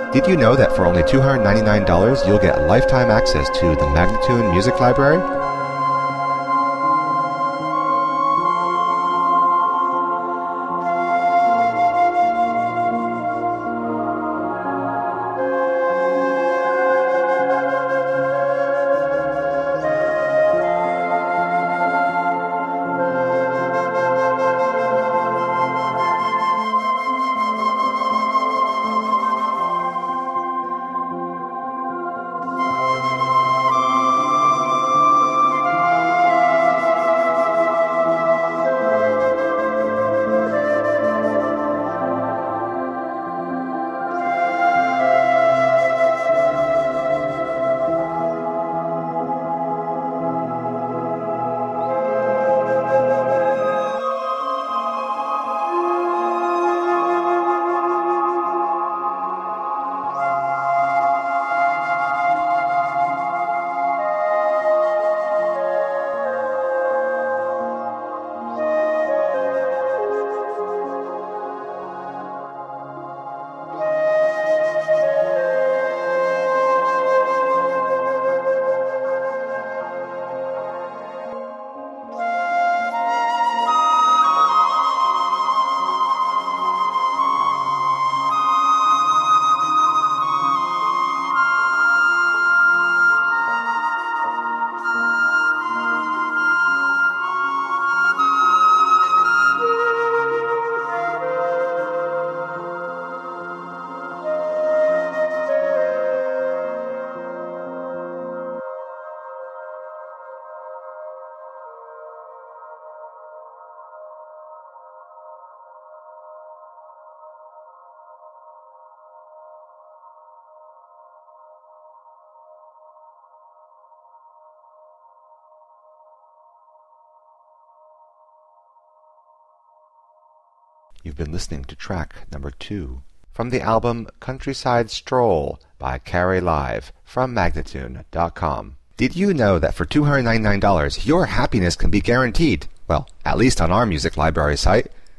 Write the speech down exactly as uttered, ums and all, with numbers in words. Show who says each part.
Speaker 1: Did you know that for only two hundred ninety-nine dollars you'll get lifetime access to the Magnatune Music Library? You've been listening to track number two from the album Countryside Stroll by Carrie Live from Magnatune dot com. Did you know that for two hundred ninety-nine dollars your happiness can be guaranteed? Well, at least on our music library site.